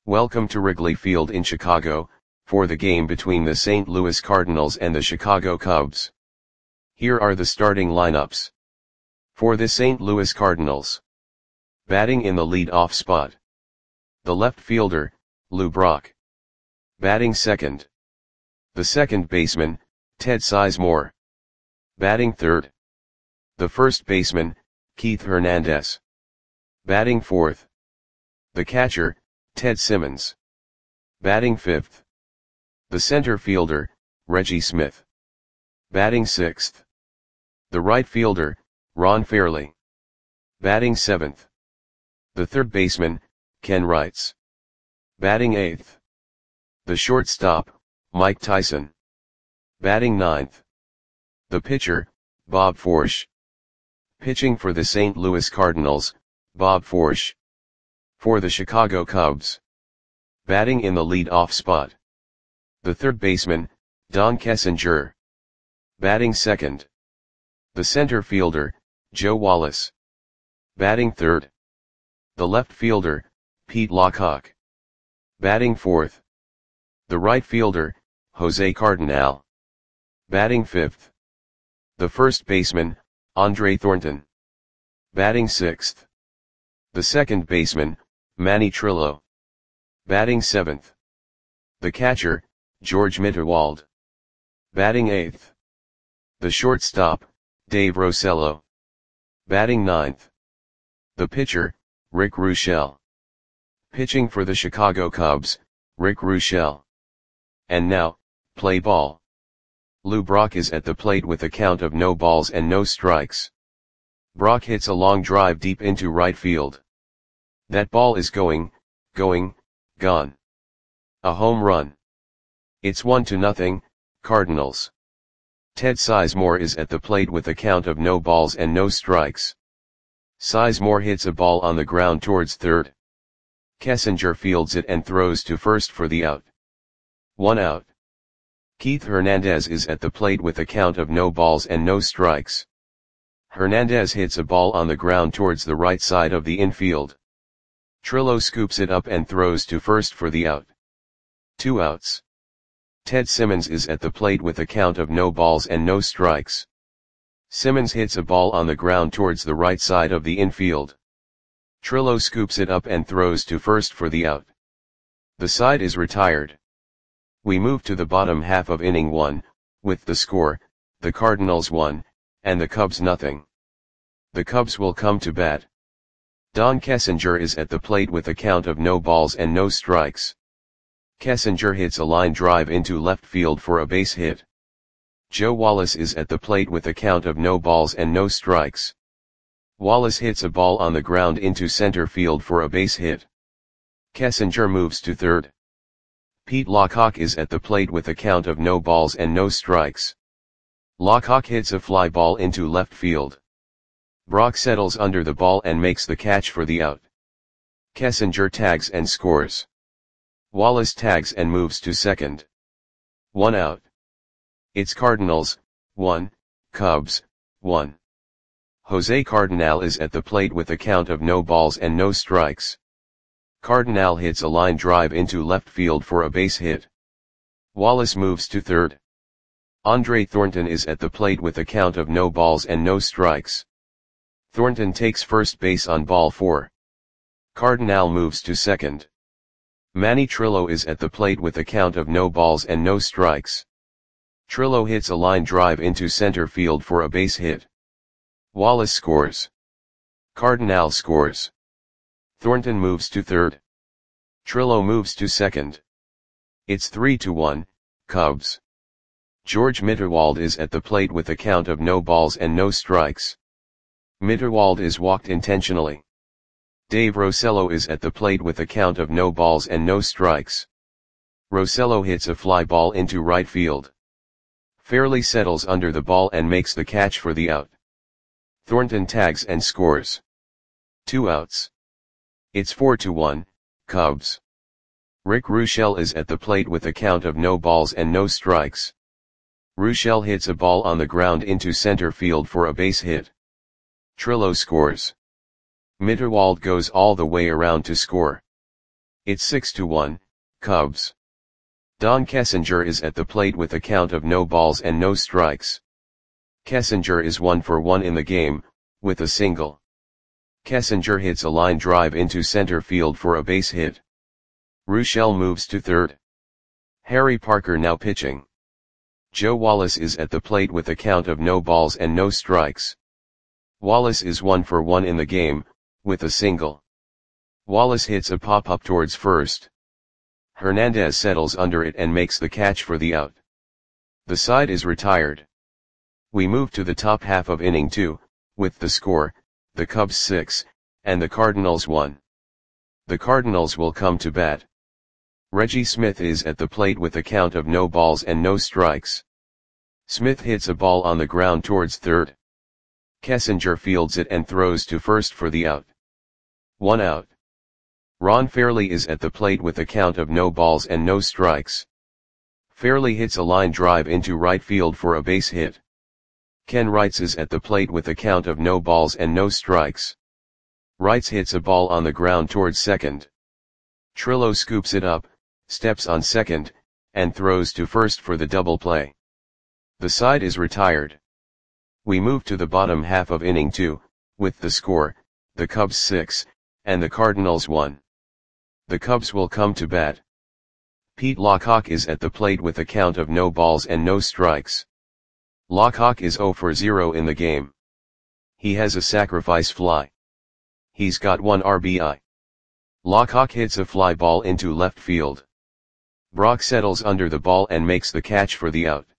Welcome to Wrigley Field in Chicago, for the game between the St. Louis Cardinals and the Chicago Cubs. Here are the starting lineups. For the St. Louis Cardinals. Batting in the lead-off spot. The left fielder, Lou Brock. Batting second. The second baseman, Ted Sizemore. Batting third. The first baseman, Keith Hernandez. Batting fourth. The catcher, Ted Simmons. Batting fifth. The center fielder, Reggie Smith. Batting sixth. The right fielder, Ron Fairly. Batting seventh. The third baseman, Ken Wrights. Batting eighth. The shortstop, Mike Tyson. Batting ninth. The pitcher, Bob Forsch. Pitching for the St. Louis Cardinals, Bob Forsch. For the Chicago Cubs. Batting in the lead-off spot. The third baseman, Don Kessinger. Batting second. The center fielder, Joe Wallace. Batting third. The left fielder, Pete Lockhart. Batting fourth. The right fielder, Jose Cardinal. Batting fifth. The first baseman, Andre Thornton. Batting sixth. The second baseman, Manny Trillo. Batting seventh. The catcher, George Mitterwald. Batting eighth. The shortstop, Dave Rosello. Batting ninth. The pitcher, Rick Ruschel. Pitching for the Chicago Cubs, Rick Ruschel. And now, play ball. Lou Brock is at the plate with a count of no balls and no strikes. Brock hits a long drive deep into right field. That ball is gone. A home run. It's 1-0, Cardinals. Ted Sizemore is at the plate with a count of no balls and no strikes. Sizemore hits a ball on the ground towards third. Kessinger fields it and throws to first for the out. 1 out. Keith Hernandez is at the plate with a count of no balls and no strikes. Hernandez hits a ball on the ground towards the right side of the infield. Trillo scoops it up and throws to first for the out. 2 outs. Ted Simmons is at the plate with a count of no balls and no strikes. Simmons hits a ball on the ground towards the right side of the infield. Trillo scoops it up and throws to first for the out. The side is retired. We move to the bottom half of inning 1, with the score, the Cardinals 1, and the Cubs nothing. The Cubs will come to bat. Don Kessinger is at the plate with a count of no balls and no strikes. Kessinger hits a line drive into left field for a base hit. Joe Wallace is at the plate with a count of no balls and no strikes. Wallace hits a ball on the ground into center field for a base hit. Kessinger moves to third. Pete Lockhart is at the plate with a count of no balls and no strikes. Lockhart hits a fly ball into left field. Brock settles under the ball and makes the catch for the out. Kessinger tags and scores. Wallace tags and moves to second. 1 out. It's Cardinals, 1, Cubs, 1. Jose Cardinal is at the plate with a count of no balls and no strikes. Cardinal hits a line drive into left field for a base hit. Wallace moves to third. Andre Thornton is at the plate with a count of no balls and no strikes. Thornton takes first base on ball 4. Cardinal moves to second. Manny Trillo is at the plate with a count of no balls and no strikes. Trillo hits a line drive into center field for a base hit. Wallace scores. Cardinal scores. Thornton moves to third. Trillo moves to second. It's 3-1, Cubs. George Mitterwald is at the plate with a count of no balls and no strikes. Mitterwald is walked intentionally. Dave Rosello is at the plate with a count of no balls and no strikes. Rosello hits a fly ball into right field. Fairly settles under the ball and makes the catch for the out. Thornton tags and scores. 2 outs. It's 4-1, Cubs. Rick Ruschel is at the plate with a count of no balls and no strikes. Ruschel hits a ball on the ground into center field for a base hit. Trillo scores. Mitterwald goes all the way around to score. It's 6-1, Cubs. Don Kessinger is at the plate with a count of no balls and no strikes. Kessinger is 1 for 1 in the game, with a single. Kessinger hits a line drive into center field for a base hit. Ruschel moves to third. Harry Parker now pitching. Joe Wallace is at the plate with a count of no balls and no strikes. Wallace is 1 for 1 in the game, with a single. Wallace hits a pop-up towards first. Hernandez settles under it and makes the catch for the out. The side is retired. We move to the top half of inning 2, with the score, the Cubs 6, and the Cardinals 1. The Cardinals will come to bat. Reggie Smith is at the plate with a count of no balls and no strikes. Smith hits a ball on the ground towards third. Kessinger fields it and throws to first for the out. 1 out. Ron Fairly is at the plate with a count of no balls and no strikes. Fairly hits a line drive into right field for a base hit. Ken Wrights is at the plate with a count of no balls and no strikes. Wrights hits a ball on the ground towards second. Trillo scoops it up, steps on second, and throws to first for the double play. The side is retired. We move to the bottom half of inning 2, with the score, the Cubs 6, and the Cardinals 1. The Cubs will come to bat. Pete Lockhawk is at the plate with a count of no balls and no strikes. Lockhawk is 0 for 0 in the game. He has a sacrifice fly. He's got 1 RBI. Lockhawk hits a fly ball into left field. Brock settles under the ball and makes the catch for the out.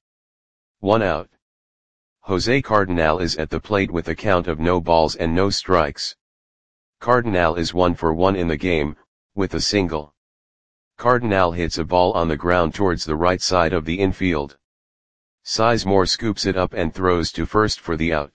1 out. Jose Cardinal is at the plate with a count of no balls and no strikes. Cardinal is 1 for 1 in the game, with a single. Cardinal hits a ball on the ground towards the right side of the infield. Sizemore scoops it up and throws to first for the out.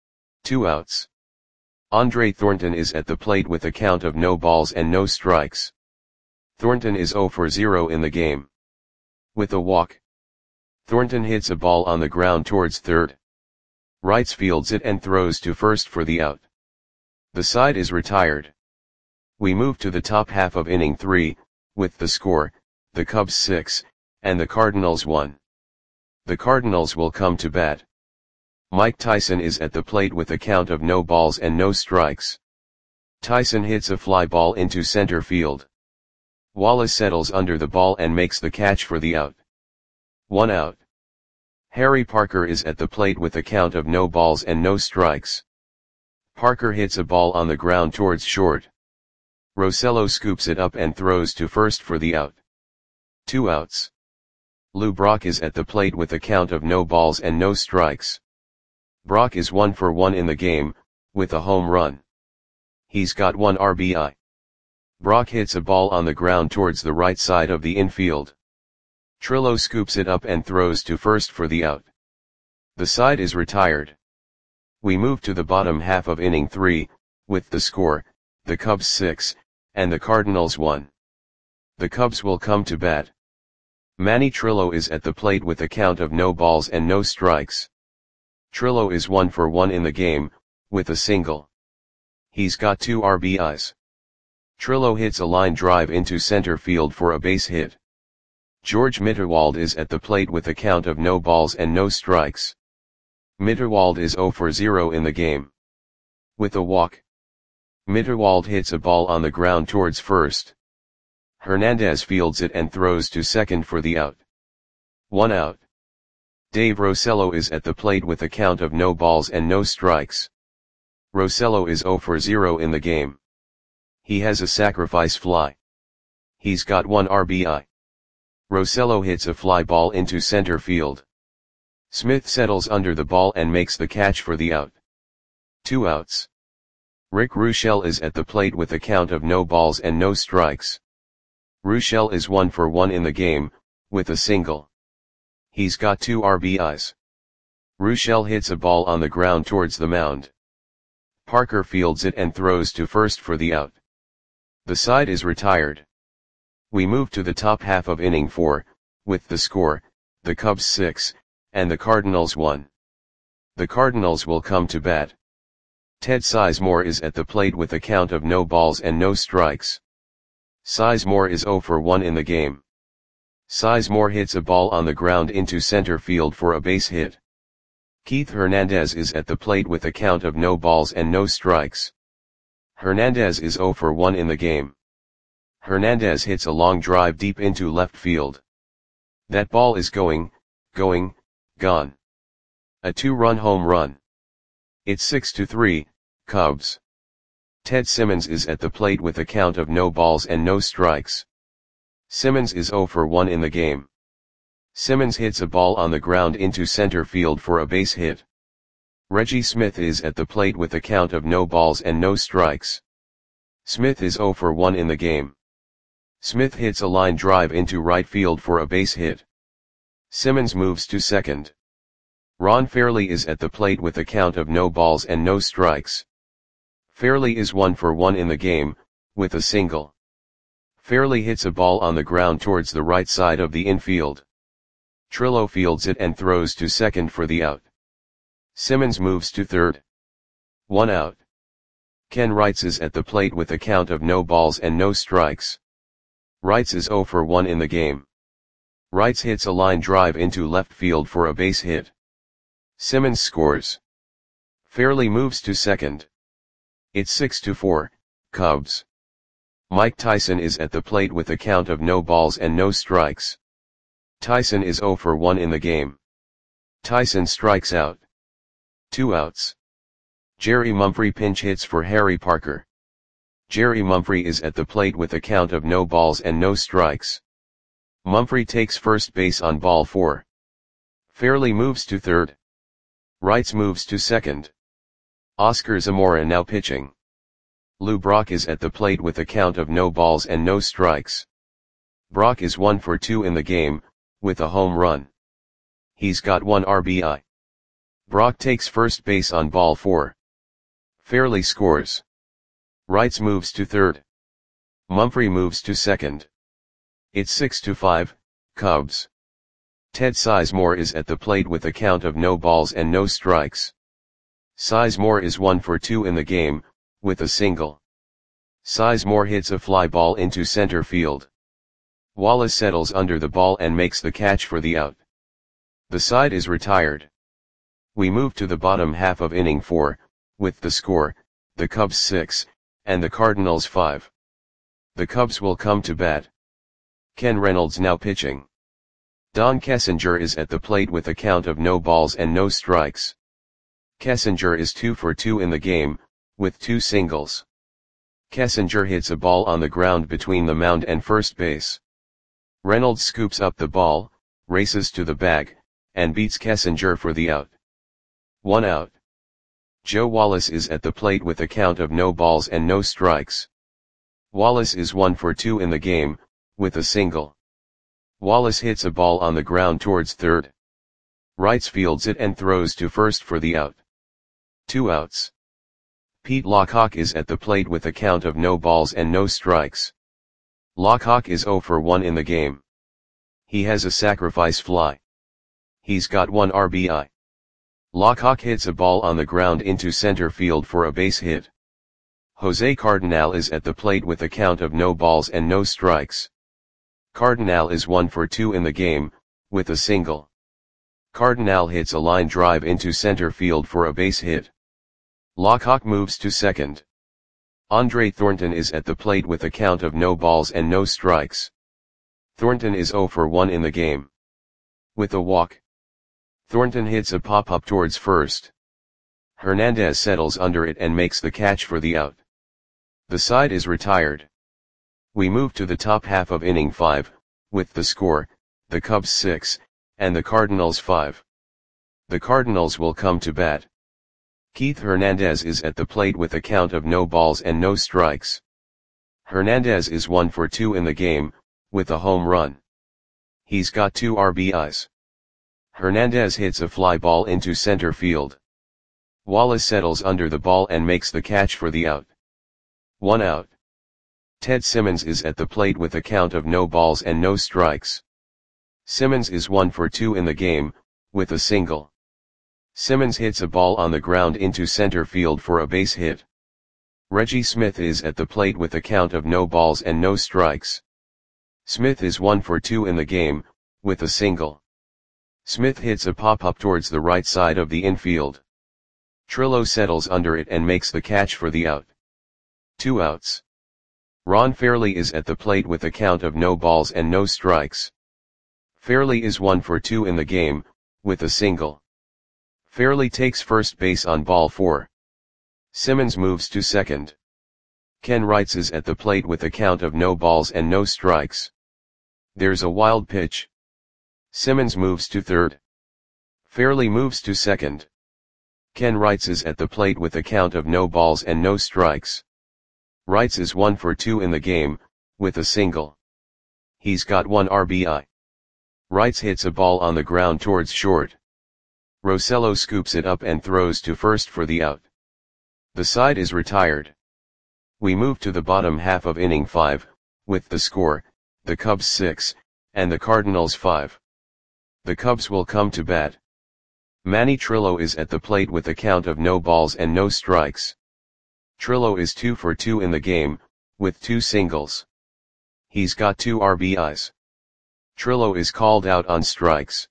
2 outs. Andre Thornton is at the plate with a count of no balls and no strikes. Thornton is 0 for 0 in the game. With a walk. Thornton hits a ball on the ground towards third. Wrights fields it and throws to first for the out. The side is retired. We move to the top half of inning 3, with the score, the Cubs 6, and the Cardinals 1. The Cardinals will come to bat. Mike Tyson is at the plate with a count of no balls and no strikes. Tyson hits a fly ball into center field. Wallace settles under the ball and makes the catch for the out. 1 out. Harry Parker is at the plate with a count of no balls and no strikes. Parker hits a ball on the ground towards short. Rosello scoops it up and throws to first for the out. 2 outs. Lou Brock is at the plate with a count of no balls and no strikes. Brock is 1 for 1 in the game, with a home run. He's got 1 RBI. Brock hits a ball on the ground towards the right side of the infield. Trillo scoops it up and throws to first for the out. The side is retired. We move to the bottom half of inning 3, with the score, the Cubs 6, and the Cardinals 1. The Cubs will come to bat. Manny Trillo is at the plate with a count of no balls and no strikes. Trillo is 1 for 1 in the game, with a single. He's got 2 RBIs. Trillo hits a line drive into center field for a base hit. George Mitterwald is at the plate with a count of no balls and no strikes. Mitterwald is 0 for 0 in the game. With a walk. Mitterwald hits a ball on the ground towards first. Hernandez fields it and throws to second for the out. 1 out. Dave Rosello is at the plate with a count of no balls and no strikes. Rosello is 0 for 0 in the game. He has a sacrifice fly. He's got 1 RBI. Rosello hits a fly ball into center field. Smith settles under the ball and makes the catch for the out. 2 outs. Rick Ruschel is at the plate with a count of no balls and no strikes. Ruschel is 1 for 1 in the game, with a single. He's got 2 RBIs. Ruschel hits a ball on the ground towards the mound. Parker fields it and throws to first for the out. The side is retired. We move to the top half of inning 4, with the score, the Cubs 6, and the Cardinals 1. The Cardinals will come to bat. Ted Sizemore is at the plate with a count of no balls and no strikes. Sizemore is 0 for 1 in the game. Sizemore hits a ball on the ground into center field for a base hit. Keith Hernandez is at the plate with a count of no balls and no strikes. Hernandez is 0 for 1 in the game. Hernandez hits a long drive deep into left field. That ball is gone. A 2-run home run. It's 6-3, Cubs. Ted Simmons is at the plate with a count of no balls and no strikes. Simmons is 0 for 1 in the game. Simmons hits a ball on the ground into center field for a base hit. Reggie Smith is at the plate with a count of no balls and no strikes. Smith is 0 for 1 in the game. Smith hits a line drive into right field for a base hit. Simmons moves to second. Ron Fairly is at the plate with a count of no balls and no strikes. Fairly is 1 for 1 in the game, with a single. Fairly hits a ball on the ground towards the right side of the infield. Trillo fields it and throws to second for the out. Simmons moves to third. 1 out. Ken Wrights is at the plate with a count of no balls and no strikes. Wrights is 0 for 1 in the game. Wrights hits a line drive into left field for a base hit. Simmons scores. Fairly moves to second. It's 6-4, Cubs. Mike Tyson is at the plate with a count of no balls and no strikes. Tyson is 0 for 1 in the game. Tyson strikes out. 2 outs. Jerry Mumphrey pinch hits for Harry Parker. Jerry Mumphrey is at the plate with a count of no balls and no strikes. Mumphrey takes first base on ball 4. Fairly moves to third. Wrights moves to second. Oscar Zamora now pitching. Lou Brock is at the plate with a count of no balls and no strikes. Brock is 1 for 2 in the game, with a home run. He's got 1 RBI. Brock takes first base on ball 4. Fairly scores. Wrights moves to third. Mumphrey moves to second. It's 6-5, Cubs. Ted Sizemore is at the plate with a count of no balls and no strikes. Sizemore is 1 for 2 in the game, with a single. Sizemore hits a fly ball into center field. Wallace settles under the ball and makes the catch for the out. The side is retired. We move to the bottom half of inning 4, with the score, the Cubs 6, and the Cardinals 5. The Cubs will come to bat. Ken Reynolds now pitching. Don Kessinger is at the plate with a count of no balls and no strikes. Kessinger is 2 for 2 in the game, with 2 singles. Kessinger hits a ball on the ground between the mound and first base. Reynolds scoops up the ball, races to the bag, and beats Kessinger for the out. 1 out. Joe Wallace is at the plate with a count of no balls and no strikes. Wallace is 1 for 2 in the game, with a single. Wallace hits a ball on the ground towards third. Wrights fields it and throws to first for the out. 2 outs. Pete Lockhawk is at the plate with a count of no balls and no strikes. Lockhawk is 0 for 1 in the game. He has a sacrifice fly. He's got 1 RBI. Lockhawk hits a ball on the ground into center field for a base hit. Jose Cardinal is at the plate with a count of no balls and no strikes. Cardinal is 1 for 2 in the game, with a single. Cardinal hits a line drive into center field for a base hit. Lockhawk moves to second. Andre Thornton is at the plate with a count of no balls and no strikes. Thornton is 0 for 1 in the game. With a walk. Thornton hits a pop-up towards first. Hernandez settles under it and makes the catch for the out. The side is retired. We move to the top half of inning 5, with the score, the Cubs 6, and the Cardinals 5. The Cardinals will come to bat. Keith Hernandez is at the plate with a count of no balls and no strikes. Hernandez is 1 for 2 in the game, with a home run. He's got 2 RBIs. Hernandez hits a fly ball into center field. Wallace settles under the ball and makes the catch for the out. 1 out. Ted Simmons is at the plate with a count of no balls and no strikes. Simmons is 1 for 2 in the game, with a single. Simmons hits a ball on the ground into center field for a base hit. Reggie Smith is at the plate with a count of no balls and no strikes. Smith is 1 for 2 in the game, with a single. Smith hits a pop-up towards the right side of the infield. Trillo settles under it and makes the catch for the out. 2 outs. Ron Fairly is at the plate with a count of no balls and no strikes. Fairly is 1 for 2 in the game, with a single. Fairly takes first base on ball 4. Simmons moves to second. Ken Wrights is at the plate with a count of no balls and no strikes. There's a wild pitch. Simmons moves to third. Fairly moves to second. Ken Wrights is at the plate with a count of no balls and no strikes. Wrights is 1 for 2 in the game, with a single. He's got 1 RBI. Wrights hits a ball on the ground towards short. Rosello scoops it up and throws to first for the out. The side is retired. We move to the bottom half of inning 5, with the score, the Cubs 6, and the Cardinals 5. The Cubs will come to bat. Manny Trillo is at the plate with a count of no balls and no strikes. Trillo is 2 for 2 in the game, with 2 singles. He's got 2 RBIs. Trillo is called out on strikes.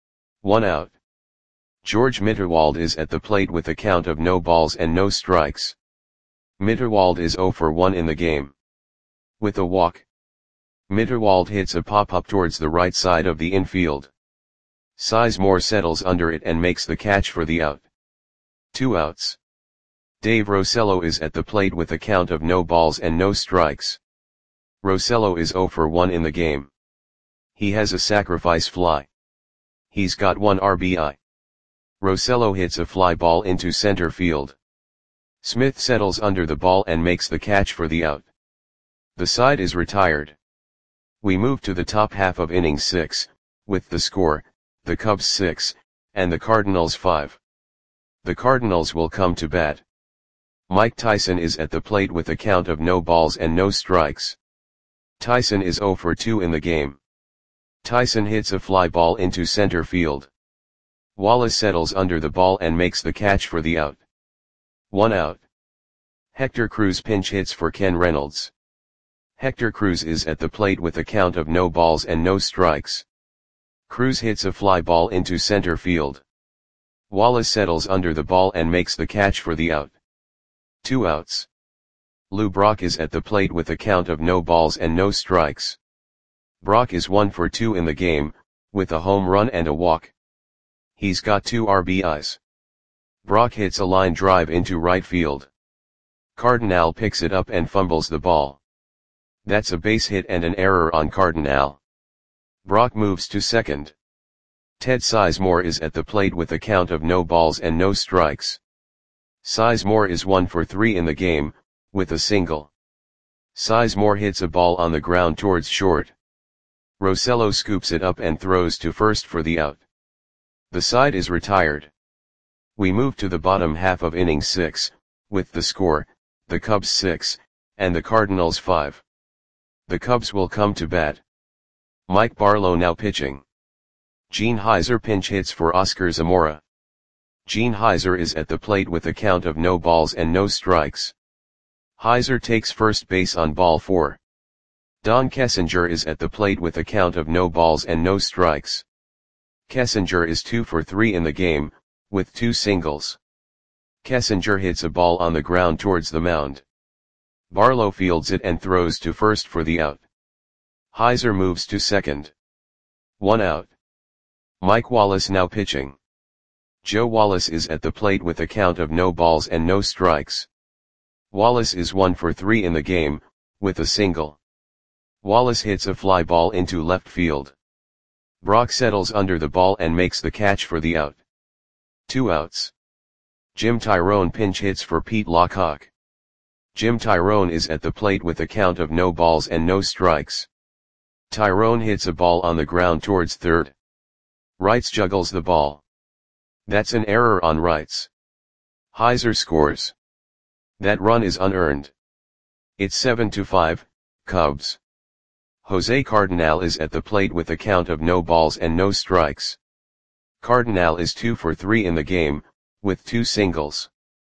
1 out. George Mitterwald is at the plate with a count of no balls and no strikes. Mitterwald is 0 for 1 in the game. With a walk. Mitterwald hits a pop-up towards the right side of the infield. Sizemore settles under it and makes the catch for the out. 2 outs. Dave Rosello is at the plate with a count of no balls and no strikes. Rosello is 0 for 1 in the game. He has a sacrifice fly. He's got 1 RBI. Rosello hits a fly ball into center field. Smith settles under the ball and makes the catch for the out. The side is retired. We move to the top half of inning 6, with the score, the Cubs 6, and the Cardinals 5. The Cardinals will come to bat. Mike Tyson is at the plate with a count of no balls and no strikes. Tyson is 0 for 2 in the game. Tyson hits a fly ball into center field. Wallace settles under the ball and makes the catch for the out. 1 out. Hector Cruz pinch hits for Ken Reynolds. Hector Cruz is at the plate with a count of no balls and no strikes. Cruz hits a fly ball into center field. Wallace settles under the ball and makes the catch for the out. 2 outs. Lou Brock is at the plate with a count of no balls and no strikes. Brock is 1 for 2 in the game, with a home run and a walk. He's got 2 RBIs. Brock hits a line drive into right field. Cardinal picks it up and fumbles the ball. That's a base hit and an error on Cardinal. Brock moves to second. Ted Sizemore is at the plate with a count of no balls and no strikes. Sizemore is 1 for 3 in the game, with a single. Sizemore hits a ball on the ground towards short. Rosello scoops it up and throws to first for the out. The side is retired. We move to the bottom half of inning 6, with the score, the Cubs 6, and the Cardinals 5. The Cubs will come to bat. Mike Barlow now pitching. Gene Heiser pinch hits for Oscar Zamora. Gene Heiser is at the plate with a count of no balls and no strikes. Heiser takes first base on ball 4. Don Kessinger is at the plate with a count of no balls and no strikes. Kessinger is 2 for 3 in the game, with 2 singles. Kessinger hits a ball on the ground towards the mound. Barlow fields it and throws to first for the out. Heiser moves to second. 1 out. Mike Wallace now pitching. Joe Wallace is at the plate with a count of no balls and no strikes. Wallace is 1 for 3 in the game, with a single. Wallace hits a fly ball into left field. Brock settles under the ball and makes the catch for the out. 2 outs. Jim Tyrone pinch hits for Pete Lockhawk. Jim Tyrone is at the plate with a count of no balls and no strikes. Tyrone hits a ball on the ground towards third. Wrights juggles the ball. That's an error on Wrights. Heiser scores. That run is unearned. It's 7-5, Cubs. Jose Cardinal is at the plate with a count of no balls and no strikes. Cardinal is 2 for 3 in the game, with 2 singles.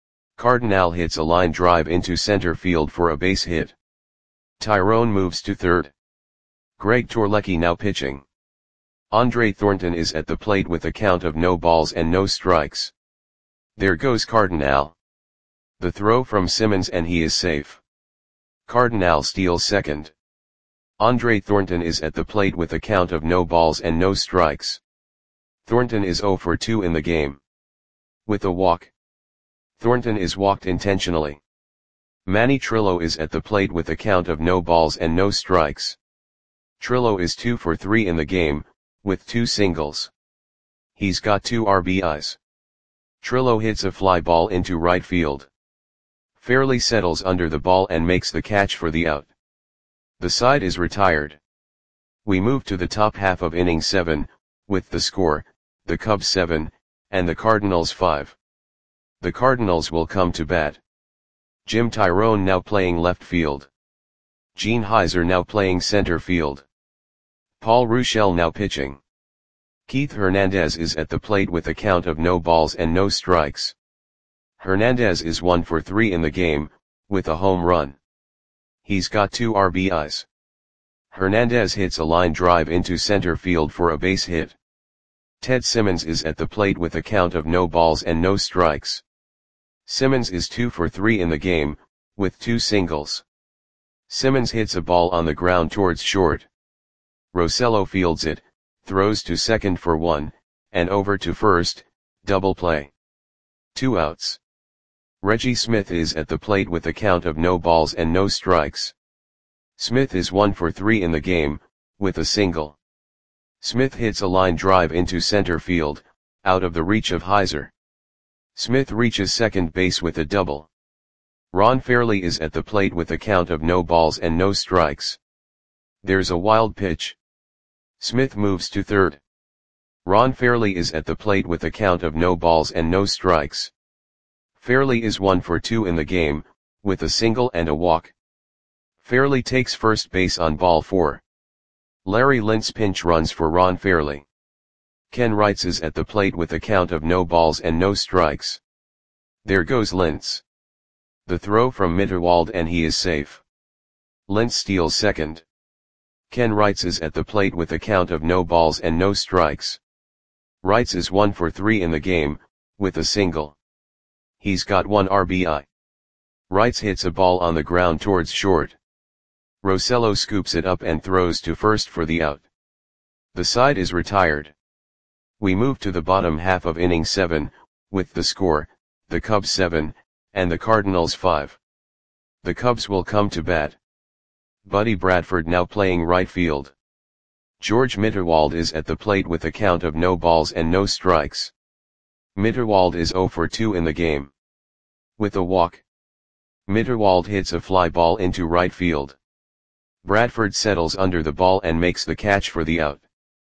Cardinal hits a line drive into center field for a base hit. Tyrone moves to third. Greg Torlecki now pitching. Andre Thornton is at the plate with a count of no balls and no strikes. There goes Cardinal. The throw from Simmons and he is safe. Cardinal steals second. Andre Thornton is at the plate with a count of no balls and no strikes. Thornton is 0 for 2 in the game. With a walk. Thornton is walked intentionally. Manny Trillo is at the plate with a count of no balls and no strikes. Trillo is 2 for 3 in the game, with 2 singles. He's got 2 RBIs. Trillo hits a fly ball into right field. Fairly settles under the ball and makes the catch for the out. The side is retired. We move to the top half of inning 7, with the score, the Cubs 7, and the Cardinals 5. The Cardinals will come to bat. Jim Tyrone now playing left field. Gene Heiser now playing center field. Paul Ruschel now pitching. Keith Hernandez is at the plate with a count of no balls and no strikes. Hernandez is 1 for 3 in the game, with a home run. He's got 2 RBIs. Hernandez hits a line drive into center field for a base hit. Ted Simmons is at the plate with a count of no balls and no strikes. Simmons is 2 for 3 in the game, with 2 singles. Simmons hits a ball on the ground towards short. Rosello fields it, throws to second for 1, and over to first, double play. 2 outs. Reggie Smith is at the plate with a count of no balls and no strikes. Smith is 1 for 3 in the game, with a single. Smith hits a line drive into center field, out of the reach of Heiser. Smith reaches second base with a double. Ron Fairly is at the plate with a count of no balls and no strikes. There's a wild pitch. Smith moves to third. Ron Fairly is at the plate with a count of no balls and no strikes. Fairly is 1 for 2 in the game, with a single and a walk. Fairly takes first base on ball 4. Larry Lintz pinch runs for Ron Fairly. Ken Wrights is at the plate with a count of no balls and no strikes. There goes Lintz. The throw from Mitterwald and he is safe. Lintz steals second. Ken Wrights is at the plate with a count of no balls and no strikes. Wrights is 1 for 3 in the game, with a single. He's got 1 RBI. Wrights hits a ball on the ground towards short. Rosello scoops it up and throws to first for the out. The side is retired. We move to the bottom half of inning 7, with the score, the Cubs 7, and the Cardinals 5. The Cubs will come to bat. Buddy Bradford now playing right field. George Mitterwald is at the plate with a count of no balls and no strikes. Mitterwald is 0 for 2 in the game. With a walk. Mitterwald hits a fly ball into right field. Bradford settles under the ball and makes the catch for the out.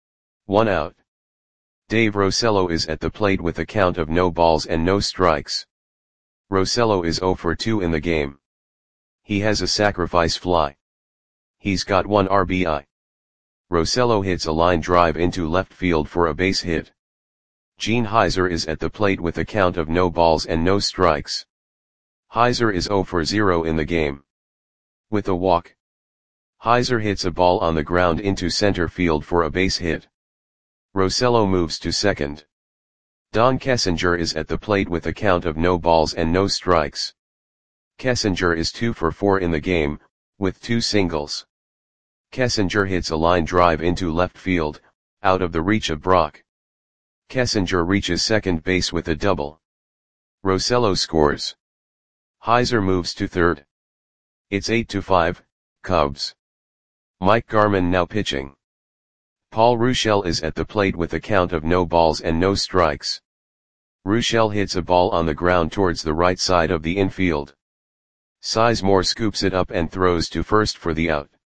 1 out. Dave Rosello is at the plate with a count of no balls and no strikes. Rosello is 0 for 2 in the game. He has a sacrifice fly. He's got 1 RBI. Rosello hits a line drive into left field for a base hit. Gene Heiser is at the plate with a count of no balls and no strikes. Heiser is 0 for 0 in the game. With a walk. Heiser hits a ball on the ground into center field for a base hit. Rosello moves to second. Don Kessinger is at the plate with a count of no balls and no strikes. Kessinger is 2 for 4 in the game, with 2 singles. Kessinger hits a line drive into left field, out of the reach of Brock. Kessinger reaches second base with a double. Rosello scores. Heiser moves to third. It's 8-5, Cubs. Mike Garman now pitching. Paul Ruschel is at the plate with a count of no balls and no strikes. Ruschel hits a ball on the ground towards the right side of the infield. Sizemore scoops it up and throws to first for the out.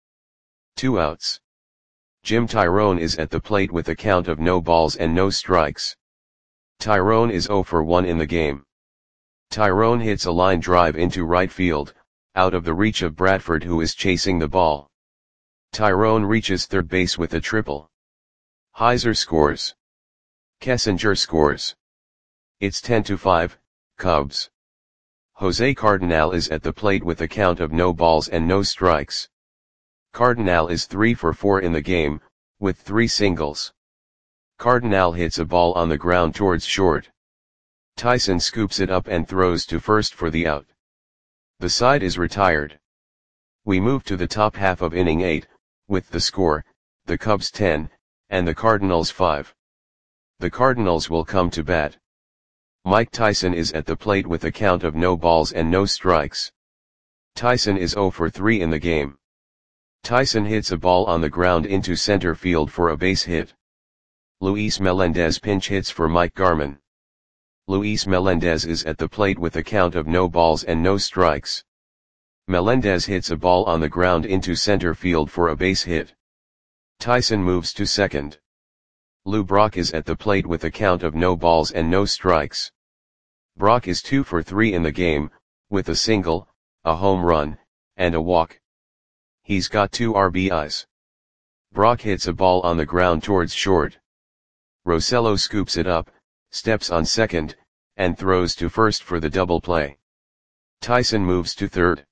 2 outs. Jim Tyrone is at the plate with a count of no balls and no strikes. Tyrone is 0 for 1 in the game. Tyrone hits a line drive into right field, out of the reach of Bradford who is chasing the ball. Tyrone reaches third base with a triple. Heiser scores. Kessinger scores. It's 10-5, Cubs. Jose Cardinal is at the plate with a count of no balls and no strikes. Cardinal is 3 for 4 in the game, with 3 singles. Cardinal hits a ball on the ground towards short. Tyson scoops it up and throws to first for the out. The side is retired. We move to the top half of inning 8, with the score, the Cubs 10, and the Cardinals 5. The Cardinals will come to bat. Mike Tyson is at the plate with a count of no balls and no strikes. Tyson is 0 for 3 in the game. Tyson hits a ball on the ground into center field for a base hit. Luis Melendez pinch hits for Mike Garman. Luis Melendez is at the plate with a count of no balls and no strikes. Melendez hits a ball on the ground into center field for a base hit. Tyson moves to second. Lou Brock is at the plate with a count of no balls and no strikes. Brock is 2 for 3 in the game, with a single, a home run, and a walk. He's got 2 RBIs. Brock hits a ball on the ground towards short. Rosello scoops it up, steps on second, and throws to first for the double play. Tyson moves to third.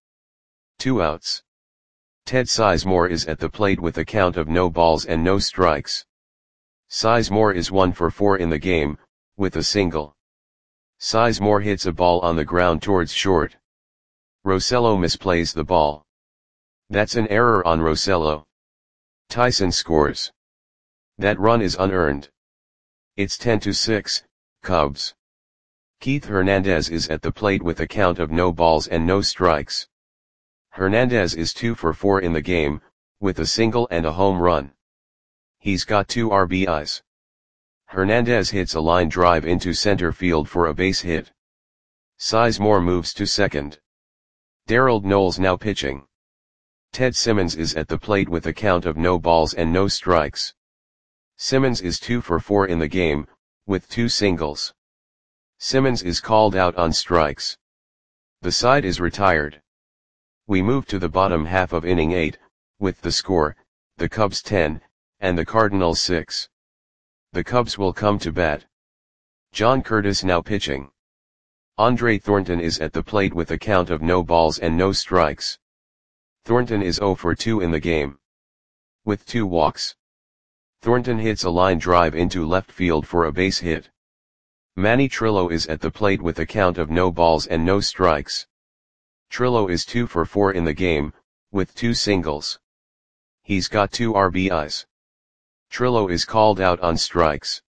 2 outs. Ted Sizemore is at the plate with a count of no balls and no strikes. Sizemore is 1 for 4 in the game, with a single. Sizemore hits a ball on the ground towards short. Rosello misplays the ball. That's an error on Rosello. Tyson scores. That run is unearned. It's 10-6, Cubs. Keith Hernandez is at the plate with a count of no balls and no strikes. Hernandez is 2 for 4 in the game, with a single and a home run. He's got 2 RBIs. Hernandez hits a line drive into center field for a base hit. Sizemore moves to second. Darrell Knowles now pitching. Ted Simmons is at the plate with a count of no balls and no strikes. Simmons is 2 for 4 in the game, with 2 singles. Simmons is called out on strikes. The side is retired. We move to the bottom half of inning 8, with the score, the Cubs 10, and the Cardinals 6. The Cubs will come to bat. John Curtis now pitching. Andre Thornton is at the plate with a count of no balls and no strikes. Thornton is 0 for 2 in the game. With 2 walks. Thornton hits a line drive into left field for a base hit. Manny Trillo is at the plate with a count of no balls and no strikes. Trillo is 2 for 4 in the game, with 2 singles. He's got 2 RBIs. Trillo is called out on strikes.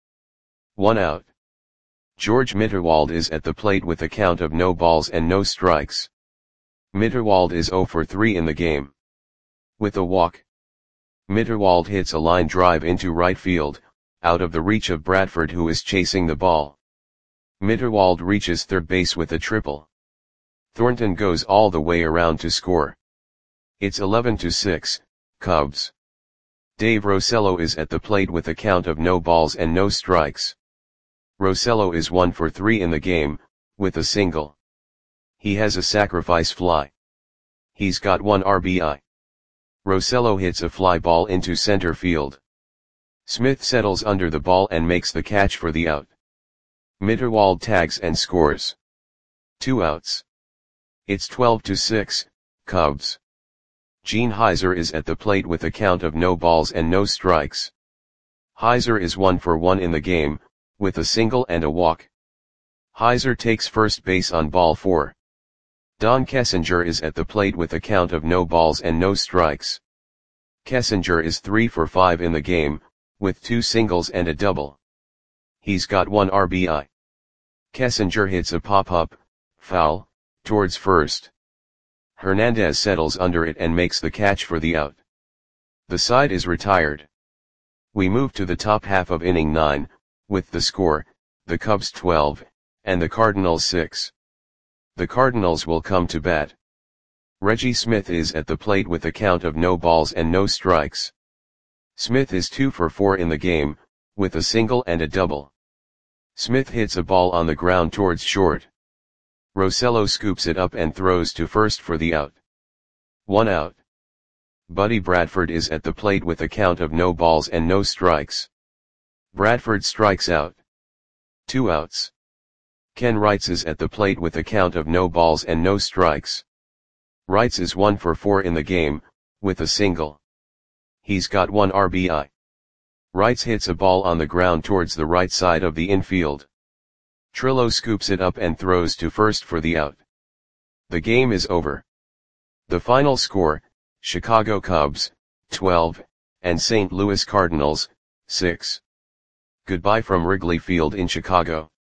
1 out. George Mitterwald is at the plate with a count of no balls and no strikes. Mitterwald is 0 for 3 in the game. With a walk. Mitterwald hits a line drive into right field, out of the reach of Bradford, who is chasing the ball. Mitterwald reaches third base with a triple. Thornton goes all the way around to score. It's 11-6, Cubs. Dave Rosello is at the plate with a count of no balls and no strikes. Rosello is 1 for 3 in the game, with a single. He has a sacrifice fly. He's got 1 RBI. Rosello hits a fly ball into center field. Smith settles under the ball and makes the catch for the out. Mitterwald tags and scores. 2 outs. It's 12-6, Cubs. Gene Heiser is at the plate with a count of no balls and no strikes. Heiser is 1 for 1 in the game, with a single and a walk. Heiser takes first base on ball 4. Don Kessinger is at the plate with a count of no balls and no strikes. Kessinger is 3 for 5 in the game, with 2 singles and a double. He's got 1 RBI. Kessinger hits a pop-up, foul, towards first. Hernandez settles under it and makes the catch for the out. The side is retired. We move to the top half of inning 9, with the score, the Cubs 12, and the Cardinals 6. The Cardinals will come to bat. Reggie Smith is at the plate with a count of no balls and no strikes. Smith is 2 for 4 in the game, with a single and a double. Smith hits a ball on the ground towards short. Rosello scoops it up and throws to first for the out. 1 out. Buddy Bradford is at the plate with a count of no balls and no strikes. Bradford strikes out. 2 outs. Ken Wrights is at the plate with a count of no balls and no strikes. Wrights is 1 for 4 in the game, with a single. He's got 1 RBI. Wrights hits a ball on the ground towards the right side of the infield. Trillo scoops it up and throws to first for the out. The game is over. The final score, Chicago Cubs, 12, and St. Louis Cardinals, 6. Goodbye from Wrigley Field in Chicago.